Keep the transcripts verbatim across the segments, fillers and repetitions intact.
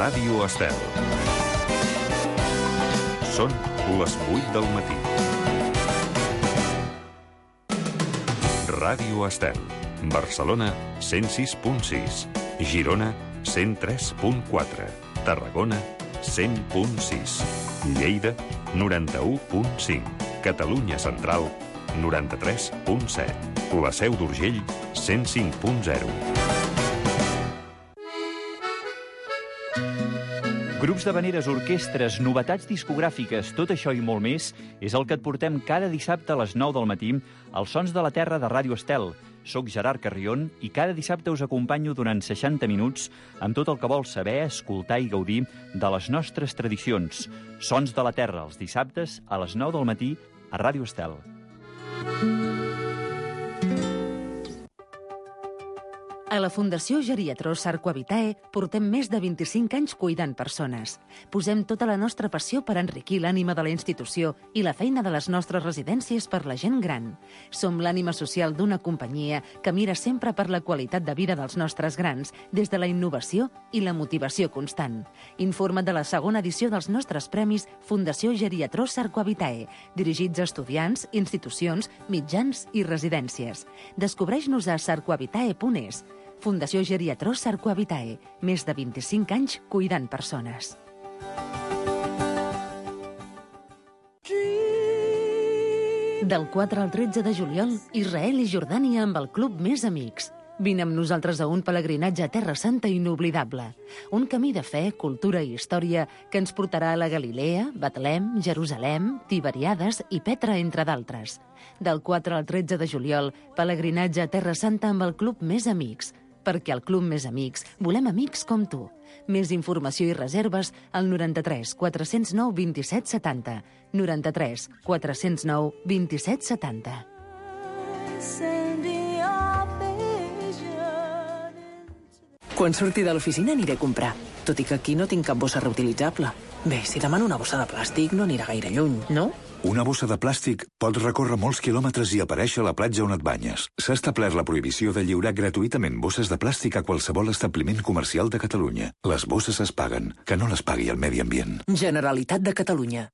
Ràdio Estel. Són les vuit del matí. Ràdio Estel. Barcelona, cent sis punt sis. Girona, cent tres punt quatre. Tarragona, cent punt sis. Lleida, noranta-u punt cinc. Catalunya Central, noranta-tres punt set. La Seu d'Urgell, cent cinc punt zero. Grups d'havaneres, orquestres, novetats discogràfiques, tot això i molt més és el que et portem cada dissabte a les nou del matí als Sons de la Terra de Ràdio Estel. Soc Gerard Carrion i cada dissabte us acompanyo durant seixanta minuts amb tot el que vols saber, escoltar i gaudir de les nostres tradicions. Sons de la Terra, els dissabtes a les nou del matí a Ràdio Estel. A la Fundació Geriatrós Sarco Vitae portem més de vint-i-cinc anys cuidant persones. Posem tota la nostra passió per enriquir l'ànima de la institució i la feina de les nostres residències per la gent gran. Som l'ànima social d'una companyia que mira sempre per la qualitat de vida dels nostres grans, des de la innovació i la motivació constant. Informa't de la segona edició dels nostres premis Fundació Geriatrós Sarco Vitae, dirigits a estudiants, institucions, mitjans i residències. Descobreix-nos a sarcoavitae punt es. Fundació Geriatrós Sarco Vitae. Més de vint-i-cinc anys cuidant persones. Del quatre al tretze de juliol, Israel i Jordània amb el Club Més Amics. Vine amb nosaltres a un pelegrinatge a Terra Santa inoblidable. Un camí de fe, cultura i història que ens portarà a la Galilea, Betlem, Jerusalem, Tiberiades i Petra, entre d'altres. Del quatre al tretze de juliol, pelegrinatge a Terra Santa amb el Club Més Amics. Perquè al Club Més Amics volem amics com tu. Més informació i reserves al noranta-tres quatre-cents nou vint-i-set setanta. noranta-tres quatre-cents nou vint-i-set setanta. Quan surti de l'oficina aniré a comprar, tot i que aquí no tinc cap bossa reutilitzable. Bé, si demano una bossa de plàstic no anirà gaire lluny, no? Una bossa de plàstic pot recórrer molts quilòmetres i aparèixer a la platja on et banyes. S'ha establert la prohibició de lliurar gratuïtament bosses de plàstic a qualsevol establiment comercial de Catalunya. Les bosses es paguen, que no les pagui el medi ambient. Generalitat de Catalunya.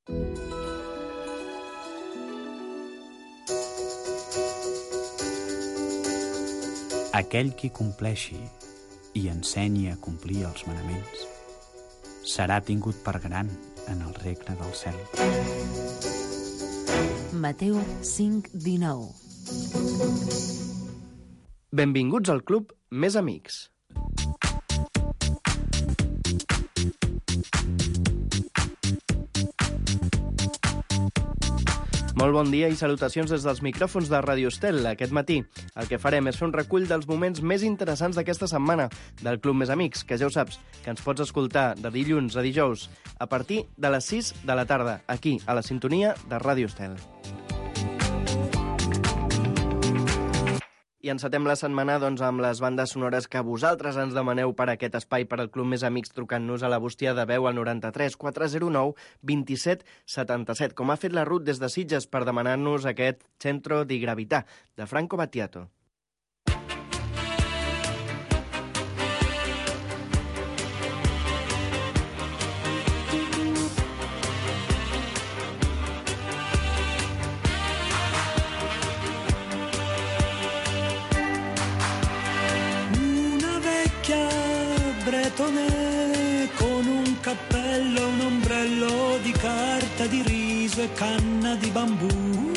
Aquell qui compleixi i ensenyi a complir els manaments serà tingut per gran en el regne del cel. Mateu cinc dinou. Benvinguts al Club Més Amics. Molt bon dia i salutacions des dels micròfons de Ràdio Estel. Aquest matí el que farem és fer un recull dels moments més interessants d'aquesta setmana del Club Més Amics, que ja ho saps, que ens pots escoltar de dilluns a dijous a partir de les sis de la tarda, aquí, a la sintonia de Ràdio Estel. I encetem la setmana doncs, amb les bandes sonores que vosaltres ens demaneu per aquest espai per al Club Més Amics, trucant-nos a la bústia de veu al noranta-tres quatre-cents nou vint-i-set setanta-set, com ha fet la Ruth des de Sitges per demanar-nos aquest Centro di Gravità, de Franco Battiato. Con un cappello, un ombrello di carta di riso e canna di bambù.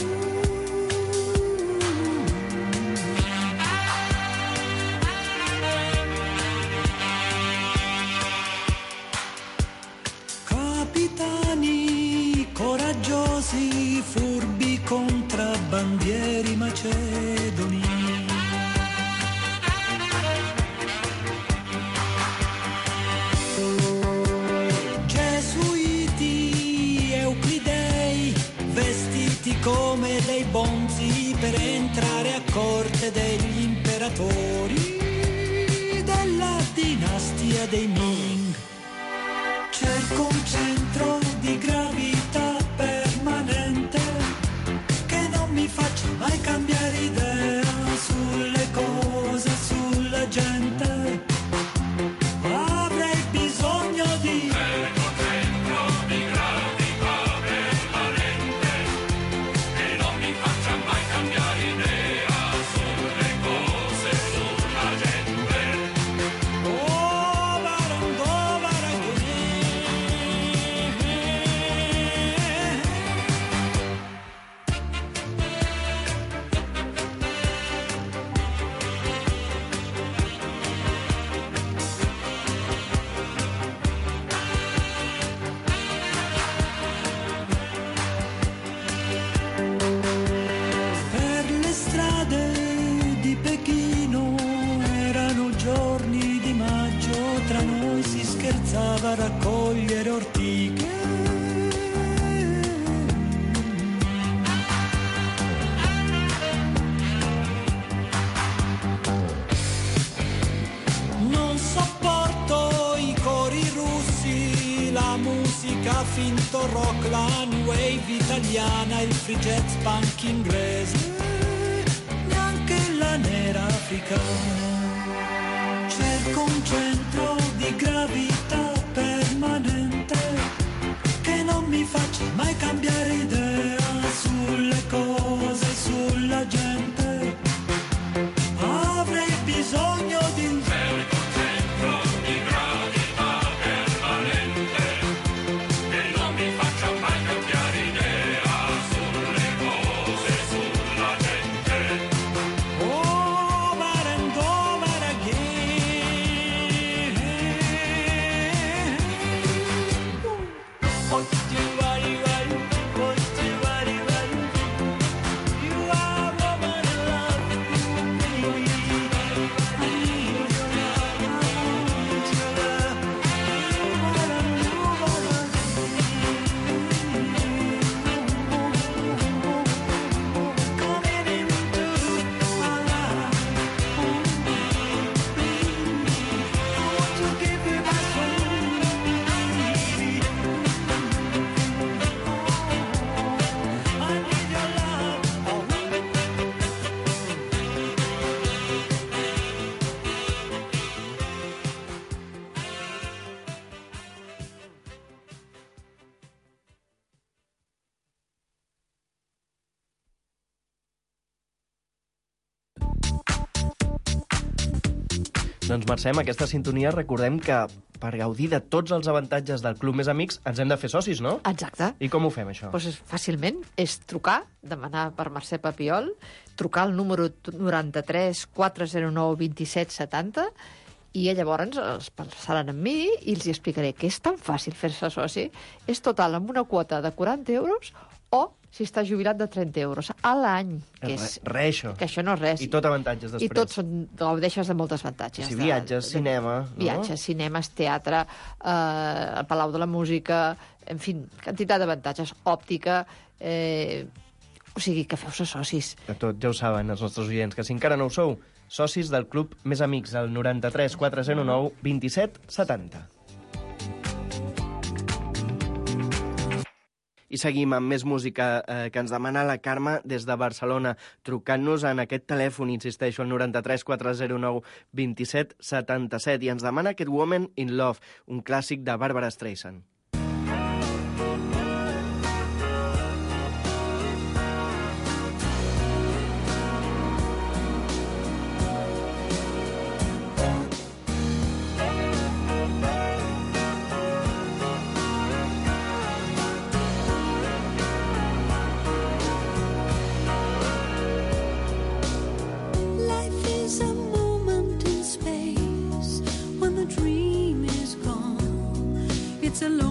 Capitani coraggiosi, furbi contrabbandieri macedoni. Come dei bonzi per entrare a corte degli imperatori della dinastia dei Ming. Cerco un centro di gravità permanente che non mi faccia mai cambiare idea sulle cose, sulla gente. Avrei bisogno di senza va a raccogliere ortiche. Non sopporto i cori russi, la musica finto rock, la new wave italiana, il free jazz punk inglese, neanche la nera africana. Cerco un centro di gravità permanente che non mi faccia mai cambiare idea sulle cose, sulla gente. Avrei bisogno di un certo centro di gravità permanente che non mi faccia mai cambiare idea sulle cose, sulla gente. Oh, over and over again. What you worry, worry, what you worry, worry. You are a woman in love with me. I need your love, I need your love. You are a new woman. Coming into my life. I want to give you my soul. I need your love. Doncs Mercè, amb aquesta sintonia recordem que per gaudir de tots els avantatges del Club Més Amics ens hem de fer socis, no? Exacte. I com ho fem, això? Pues és, fàcilment és trucar, demanar per Mercè Papiol, trucar al número noranta-tres quatre zero nou vint set setanta i llavors els passaran amb mi i els hi explicaré que és tan fàcil fer-se soci. És total amb una quota de quaranta euros o si està jubilat de trenta euros a l'any. Que, és, Re, re, això. que això no és res. I tot avantatges després. I tots són, gaudeixes de moltes avantatges. Si viatges, de, cinema, no? Viatges, cinemes, teatre, eh, el Palau de la Música, en fi, quantitat d'avantatges, òptica, eh, o sigui, que feu-se socis. De tot, ja ho saben els nostres oients, que si encara no ho sou, socis del Club Més Amics, al noranta-tres quatre zero nou vint set setanta. I seguim amb més música eh, que ens demana la Carme des de Barcelona, trucant-nos en aquest telèfon, insisteixo, al noranta-tres quatre zero nou vint set setanta set, i ens demana aquest Woman in Love, un clàssic de Barbara Streisand. It's a long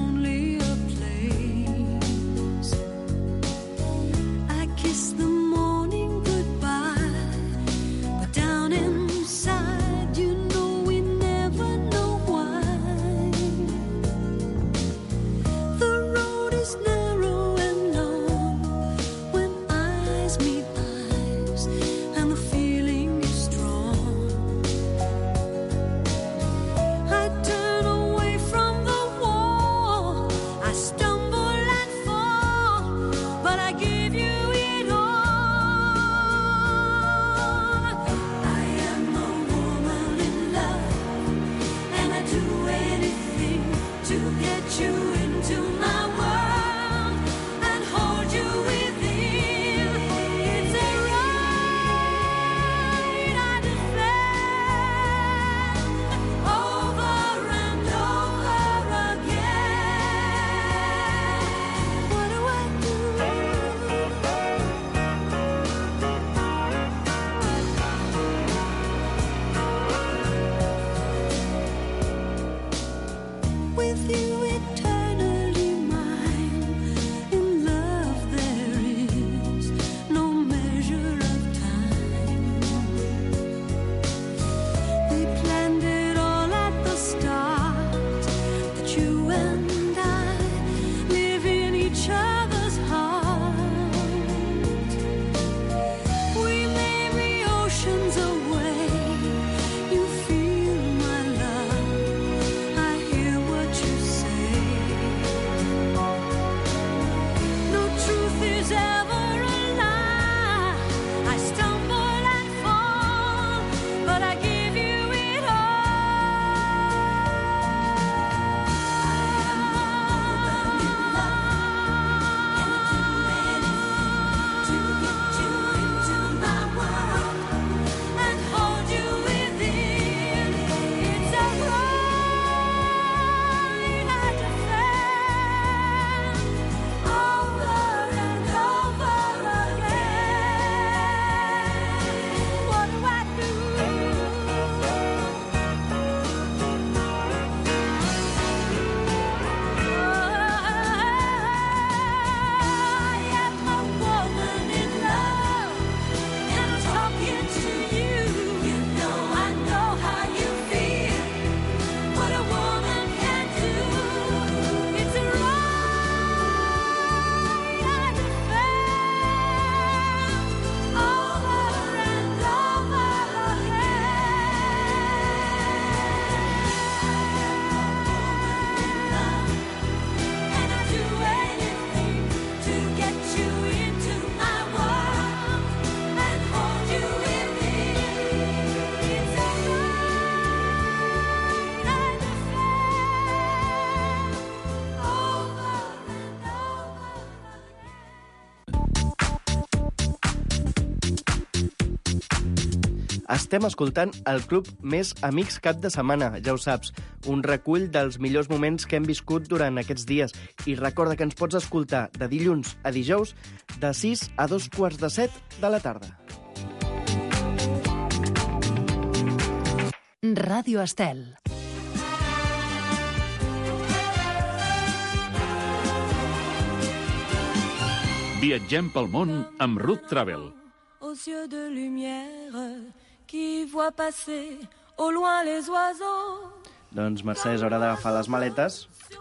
Estem escoltant el Club Més Amics cap de setmana, ja ho saps, un recull dels millors moments que hem viscut durant aquests dies. I recorda que ens pots escoltar de dilluns a dijous de sis a dos quarts de set de la tarda. Ràdio Estel. Viatgem pel món amb Ruth Travel. Aux yeux de lumière qui voit passer au loin les oiseaux. Doncs, Mercè, és hora d'agafar les maletes.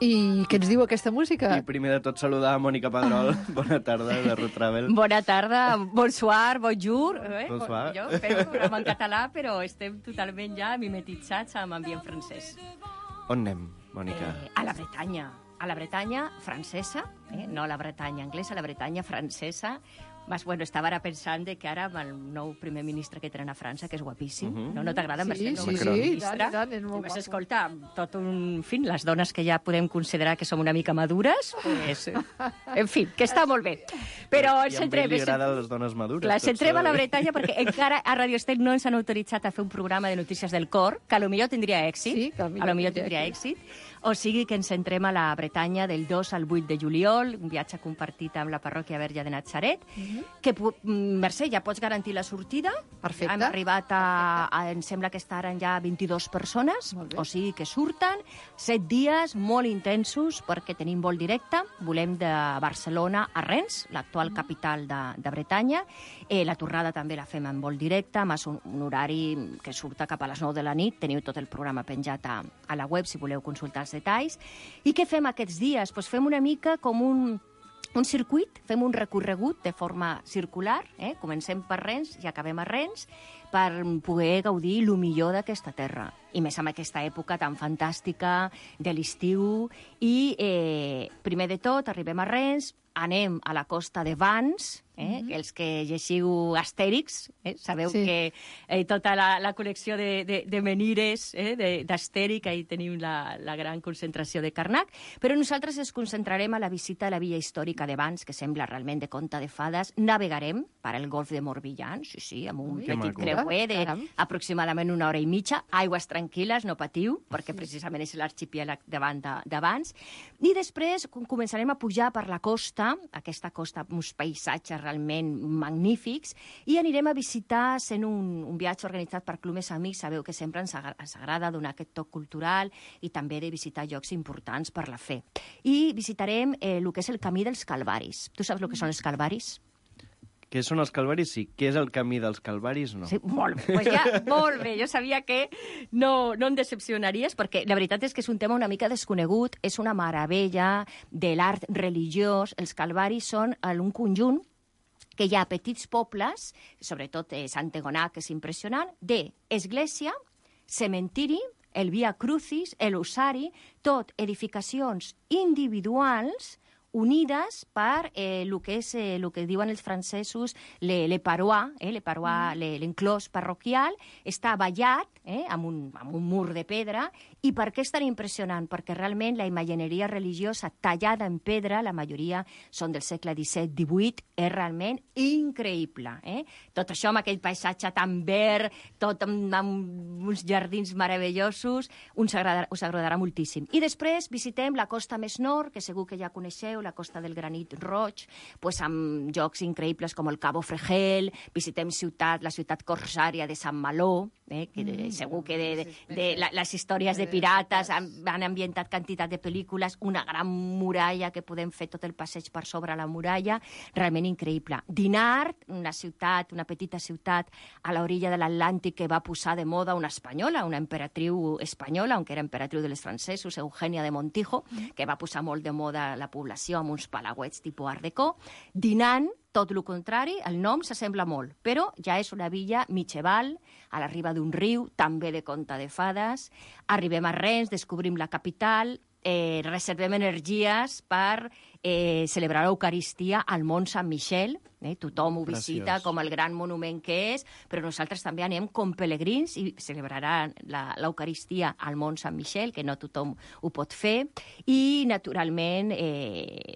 I què ens diu aquesta música? I primer de tot saludar a Mònica Pedrol. Bona tarda, de Ruth Travel. Bona tarda, bonsoir, bonjour. Eh? Bonsoir. Jo fem un programa en català, però estem totalment ja mimetitzats amb ambient francès. On anem, Mònica? Eh, a la Bretanya. A la Bretanya francesa, eh? No a la Bretanya anglesa, a la Bretanya francesa. Mas, bueno, estava ara pensant de que ara amb el nou primer ministre que tenen a França, que és guapíssim, Uh-huh. no, no t'agrada? Sí, Mercè, el nou sí, primer sí, ministre? i tant, i tant, és molt Pues, guapo. escolta, tot un... En fi, les dones que ja podem considerar que som una mica madures, pues, en fi, que està molt bé. Però I ens a ell centrem... li agraden les dones madures. Clar, tot centrem s'ha a la de dir. Bretanya perquè encara a Radio Estel no ens han autoritzat a fer un programa de notícies del cor, que a lo millor tindria èxit. Sí, que a lo millor a lo millor tindria tindria èxit. O sigui que ens centrem a la Bretanya del dos al vuit de juliol, un viatge compartit amb la parròquia Verge de Natzaret, que, pu- mm, Mercè, ja pots garantir la sortida. Perfecte. Hem arribat a, a, em sembla que estaran ja vint-i-dues persones, Molt bé. o sigui que surten, set dies molt intensos perquè tenim vol directe, volem de Barcelona a Rennes, l'actual capital de, de Bretanya. Eh, la tornada també la fem en vol directe, amb un, un horari que surt cap a les nou de la nit. Teniu tot el programa penjat a, a la web si voleu consultar els detalls. I què fem aquests dies? Pues fem una mica com un, un circuit, fem un recorregut de forma circular, eh? Comencem per Rennes i acabem a Rennes, per poder gaudir el millor d'aquesta terra. I més amb aquesta època tan fantàstica de l'estiu. I, eh, primer de tot, arribem a Rennes, anem a la costa de Vans, eh? Mm-hmm. Els que llegiu Astèrix, eh? Sabeu Sí. que eh, tota la, la col·lecció de, de, de menires eh? de- d'Astèric, ahí tenim la, la gran concentració de Carnac, però nosaltres ens concentrarem a la visita a la villa històrica de Vans, que sembla realment de conte de fades. Navegarem per al golf de Morbihan, sí, sí, amb un Ui, que petit maco. creuer de Caram. aproximadament una hora i mitja. Aigües tranquil·les, no patiu, perquè precisament és l'arxipièlag davant de- d'abans. I després com- començarem a pujar per la costa, aquesta costa amb uns paisatges realment magnífics, i anirem a visitar, sent un, un viatge organitzat per Club Més Amics. Sabeu que sempre ens, agra ens agrada donar aquest toc cultural i també de visitar llocs importants per la fe. I visitarem eh, el que és el Camí dels Calvaris. Tu saps el que són els Calvaris? Què són els calvaris? Sí. Què és el camí dels calvaris? No. Sí, molt bé. Pues ja, molt bé. Jo sabia que no, no em decepcionaries, perquè la veritat és que és un tema una mica desconegut, és una meravella de l'art religiós. Els calvaris són un conjunt que hi ha petits pobles, sobretot eh, Sant Egonà, que és impressionant, d'església, cementiri, el Via Crucis, el Usari, tot edificacions individuals unides per eh, el que és eh, el que diuen els francesos le, le parois, eh, le parois, mm. l'enclòs parroquial, està vallat eh, amb, un, amb un mur de pedra. I per què és tan impressionant? Perquè realment la imagineria religiosa tallada en pedra, la majoria són del segle disset divuit, és realment increïble. Eh? Tot això amb aquell paisatge tan verd, tot amb, amb uns jardins meravellosos, us agradarà, us agradarà moltíssim. I després visitem la costa més nord, que segur que ja coneixeu, la costa del Granit Roig, pues amb jocs increïbles com el Cabo Fregel, visitem ciutat, la ciutat corsària de Sant Maló, eh, que de, segur que de, de, de la, les històries de pirates han, han ambientat quantitat de pel·lícules, una gran muralla que podem fer tot el passeig per sobre la muralla, realment increïble. Dinard, una ciutat, una petita ciutat a l'orilla de l'Atlàntic que va posar de moda una espanyola, una emperatriu espanyola, aunque era emperatriu dels francesos, Eugènia de Montijo, que va posar molt de moda la població amb uns palauets tipus Art Deco. Dinan, tot el contrari, el nom s'assembla molt, però ja és una villa mitjaval, a la riba d'un riu, també de conte de fades. Arribem a Rennes, descobrim la capital, eh, reservem energies per eh, celebrar l'Eucaristia al Mont Sant Michel. Eh? Tothom ho visita Preciós. com el gran monument que és, però nosaltres també anem com pelegrins i celebraran la- l'Eucaristia al Mont Sant Michel, que no tothom ho pot fer. I, naturalment, eh,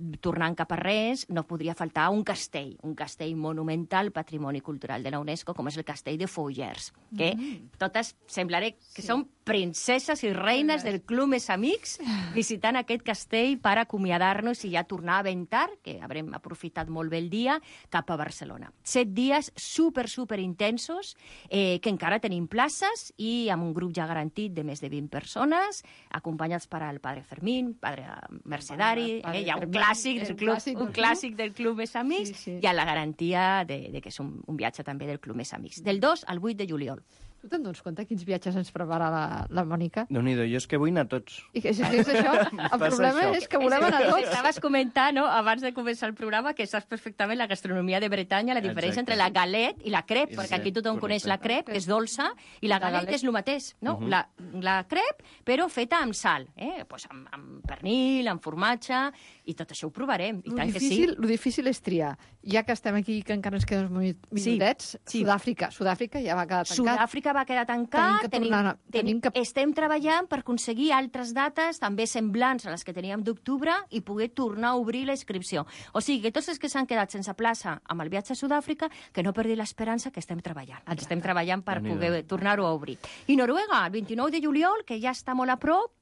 tornant cap a res, no podria faltar un castell, un castell monumental, patrimoni cultural de la UNESCO, com és el castell de Fougers, que mm. totes semblaré que sí. són princeses i reines del Club Més Amics visitant aquest castell per acomiadar-nos i ja tornar a ventar, que haurem aprofitat molt bé el dia, cap a Barcelona. Set dies super, super intensos, eh, que encara tenim places i amb un grup ja garantit de més de vint persones, acompanyats per al Padre Fermín, Padre Mercedari, eh, ja un clàssic, del club, clàssic, un clàssic del Club Més Amics, sí, sí. i a la garantia de, de que és un, un viatge també del Club Més Amics, del dos al vuit de juliol. Tu te'n dones compte quins viatges ens prepara la, la Mònica? Déu-n'hi-do, jo és que vull anar a tots. I que és, és això? El problema això. és que volem anar a tots. Estaves comentant, no?, abans de començar el programa, que saps perfectament la gastronomia de Bretanya, la diferència Exacte. entre la galet i la crep, Sí, perquè aquí tothom correcte. coneix la crep, que és dolça, i la, La galet, galet. és el mateix, no? Mhm. la, la crep, però feta amb sal, eh? Pues amb, amb pernil, amb formatge, i tot això ho provarem, i Lo tant que difícil, sí. lo difícil és triar. Ja que estem aquí, que encara ens queden uns minut- minutets, sí. Sud-àfrica. Sud-àfrica ja va quedar tancat. Sud-àfrica va quedar tancat, Tenim que tornar- tenim que- estem treballant per aconseguir altres dates també semblants a les que teníem d'octubre i poder tornar a obrir la inscripció. O sigui, que tots els que s'han quedat sense plaça amb el viatge a Sud-àfrica, que no perdi l'esperança que estem treballant. Exacte. Estem treballant per Déu-n'hi-do. poder tornar-ho a obrir. I Noruega, el vint-i-nou de juliol, que ja està molt a prop,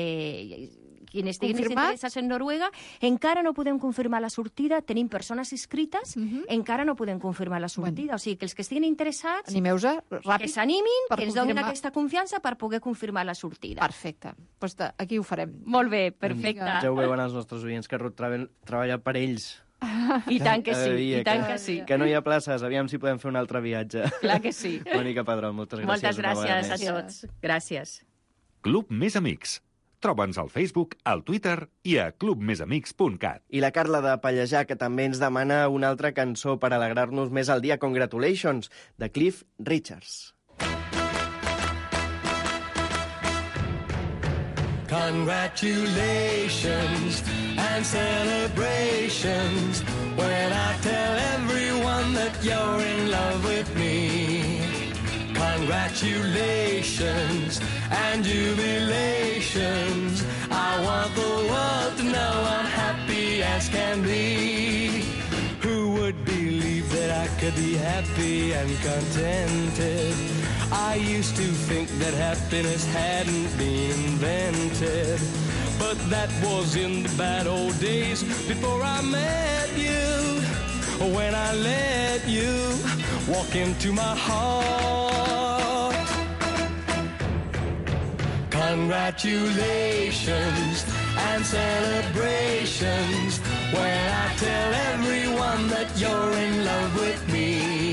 eh, qui estiguin Confirmat? interessats en Noruega, encara no podem confirmar la sortida, tenim persones inscrites, Mhm. encara no podem confirmar la sortida. O sigui, que els que estiguin interessats, Animeu-se, que ràpid. s'animin, per que ens donin confirmar. aquesta confiança per poder confirmar la sortida. Perfecte. Pues de, aquí ho farem. Molt bé, perfecte. Ja ho veuen els nostres oients, que Ruth Travel treballa per ells. I tant que sí, Cada dia, i tant que- que sí. Que no hi ha places, aviam si podem fer un altre viatge. Clar que sí. Mònica Padrón, moltes gràcies. Moltes una vegada gràcies a més. tots. Gràcies. Club Més Amics. Troba'ns al Facebook, al Twitter i a club més amics punt cat. I la Carla de Pallejà, que també ens demana una altra cançó per alegrar-nos més al dia. Congratulations, de Cliff Richards. Congratulations and celebrations when I tell everyone that you're in love with me. Congratulations and jubilations. I want the world to know I'm happy as can be. Who would believe that I could be happy and contented? I used to think that happiness hadn't been invented, but that was in the bad old days before I met you. When I let you walk into my heart. Congratulations and celebrations when I tell everyone that you're in love with me.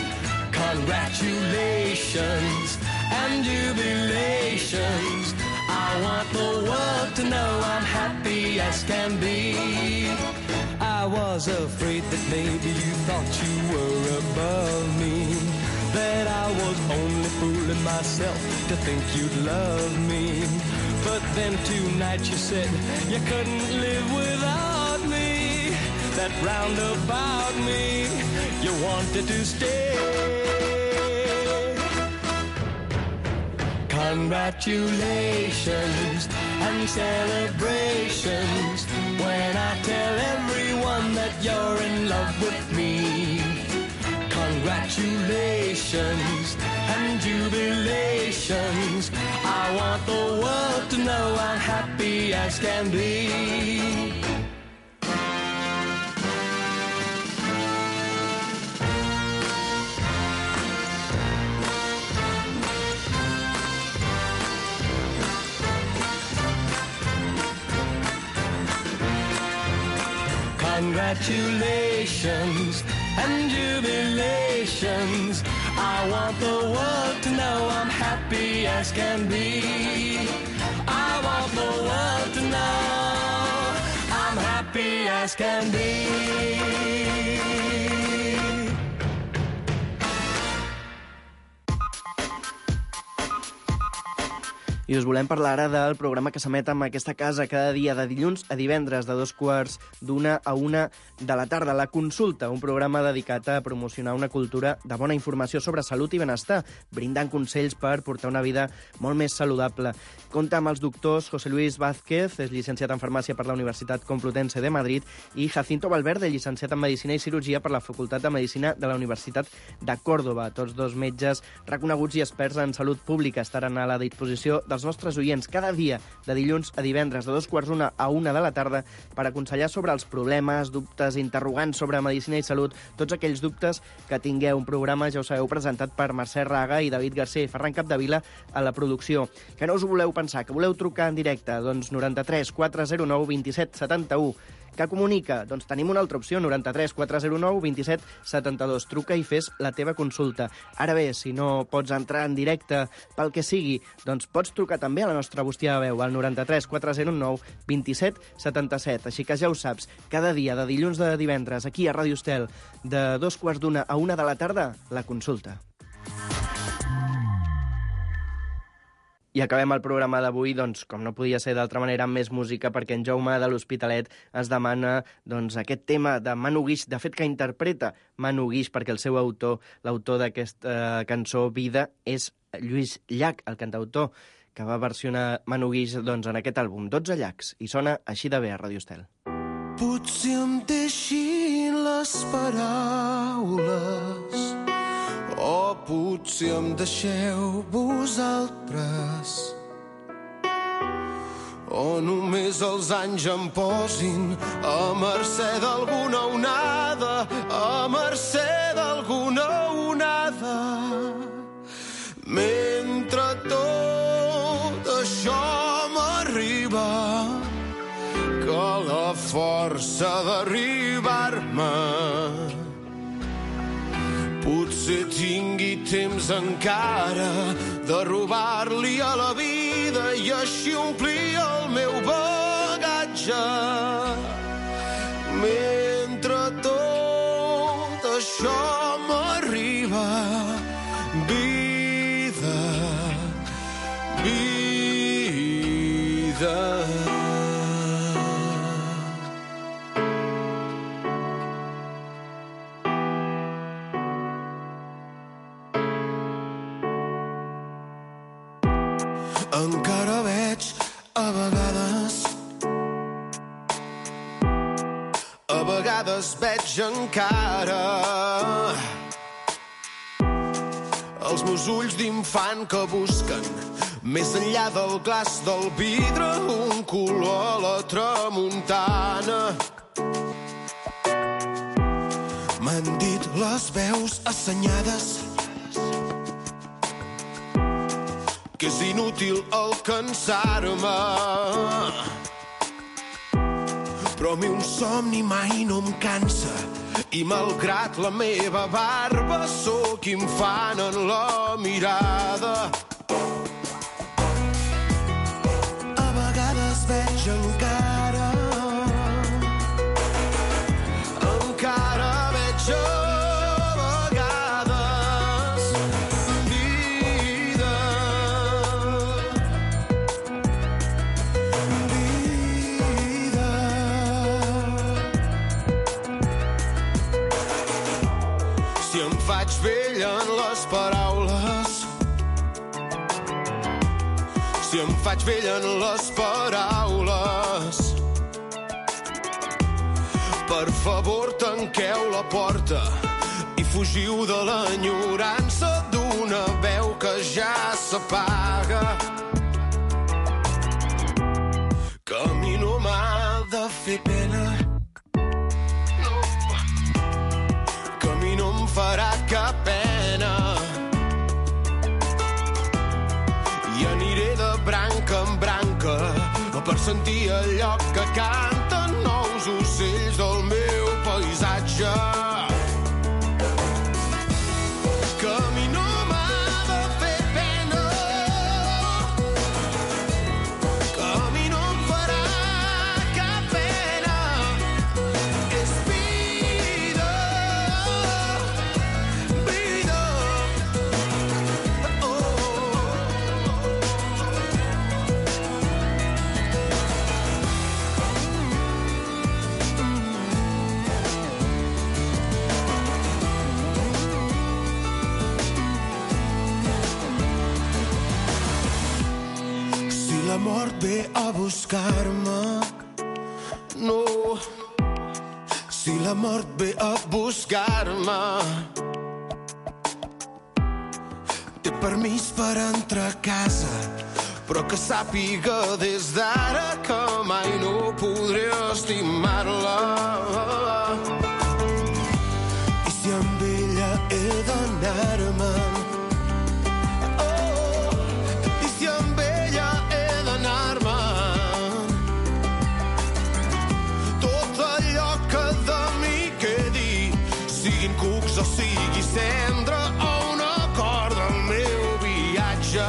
Congratulations and jubilations. I want the world to know I'm happy as can be. I was afraid that maybe you thought you were above me, that I was only fooling myself to think you'd love me. But then tonight you said you couldn't live without me, that round about me you wanted to stay. Congratulations and celebrations when I tell everyone that you're in love with me. Congratulations and jubilations. I want the world to know I'm happy as can be. Congratulations and jubilations. I want the world to know I'm happy as can be. I want the world to know I'm happy as can be. I us volem parlar ara del programa que s'emet amb aquesta casa cada dia de dilluns a divendres de dos quarts d'una a una de la tarda. La Consulta, un programa dedicat a promocionar una cultura de bona informació sobre salut i benestar, brindant consells per portar una vida molt més saludable. Compta amb els doctors José Luis Vázquez, és llicenciat en Farmàcia per la Universitat Complutense de Madrid, i Jacinto Valverde, llicenciat en Medicina i Cirurgia per la Facultat de Medicina de la Universitat de Còrdova. Tots dos metges reconeguts i experts en salut pública estaran a la disposició dels nostres oients cada dia, de dilluns a divendres, de dos quarts d'una a una de la tarda, per aconsellar sobre els problemes, dubtes, interrogants sobre medicina i salut, tots aquells dubtes que tingueu. Un programa, ja ho sabeu, presentat per Mercè Raga i David García i Ferran Capdevila a la producció. Que no us ho voleu pensar, que voleu trucar en directe? Doncs noranta-tres quatre zero nou vint set setanta-u. Que comunica? Doncs tenim una altra opció, noranta-tres quatre zero nou vint set setanta-dos. Truca i fes la teva consulta. Ara bé, si no pots entrar en directe pel que sigui, doncs pots trucar també a la nostra bústia de veu, al noranta-tres quatre zero nou vint set setanta-set. Així que ja ho saps, cada dia de dilluns de divendres, aquí a Ràdio Estel, de dos quarts d'una a una de la tarda, la consulta. I acabem el programa d'avui, doncs, com no podia ser d'altra manera, amb més música, perquè en Jaume de l'Hospitalet ens demana doncs, aquest tema de Manu Guix, de fet que interpreta Manu Guix, perquè el seu autor, l'autor d'aquesta cançó Vida, és Lluís Llach, el cantautor, que va versionar Manu Guix doncs, en aquest àlbum, dotze llacs, i sona així de bé a Ràdio Estel. Potser em deixin les paraules, o potser em deixeu vosaltres, o només els anys em posin a mercè d'alguna onada, a mercè d'alguna onada. Mentre tot això m'arriba, que la força d'arribar-me potser tingui temps encara de robar-li a la vida i així omplir el meu bagatge. Mentre tot això m'arriba, vida, vida. Encara veig a vegades, a vegades veig encara els meus ulls d'infant que busquen més enllà del glaç del vidre un color a la tramuntana. M'han dit les veus assenyades que és inútil el cansar-me, però a mi un somni mai no em cansa i malgrat la meva barba sóc infant en la mirada. A vegades veig encara, encara veig a faig vell en les paraules, si em faig vell en les paraules, per favor tanqueu la porta i fugiu de l'enyorança d'una veu que ja s'apaga, que a mi no m'ha de fer pena, no em farà cap pena i aniré de branca en branca per sentir el lloc que canten nous ocells del meu paisatge, que a mi no m'ha de fer pena, que a mi no em farà cap pena, és vida. la mort ve a buscar-me, no. Si la mort ve a buscar-me, té permís per entrar a casa, però que sàpiga des d'ara que mai no podré estimar-la. I si amb ella he d'anar-me'n, oh, i si amb ella he d'anar-me'n, tot allò que de mi quedi, siguin cucs o sigui cendra o un acord del meu viatge.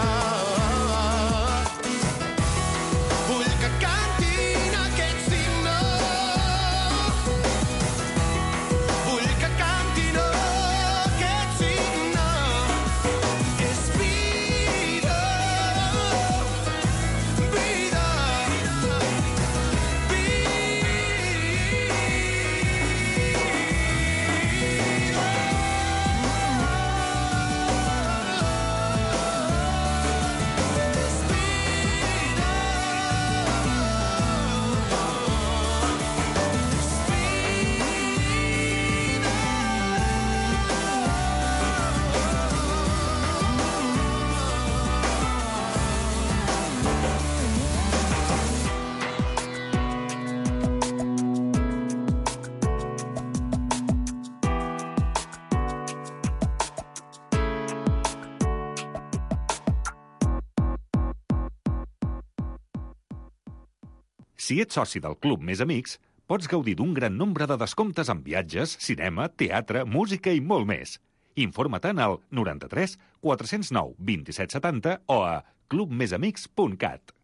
Si ets soci del Club Més Amics, pots gaudir d'un gran nombre de descomptes en viatges, cinema, teatre, música i molt més. Informa-te'n al noranta-tres quatre-cents nou vint-i-set setanta o a club més amics punt cat.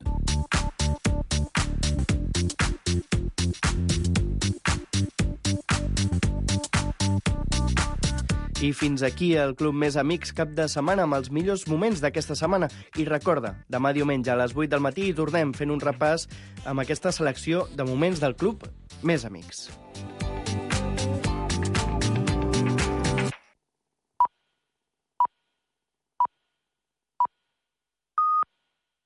I fins aquí el Club Més Amics cap de setmana amb els millors moments d'aquesta setmana. I recorda, demà diumenge a les vuit del matí hi tornem fent un repàs amb aquesta selecció de moments del Club Més Amics.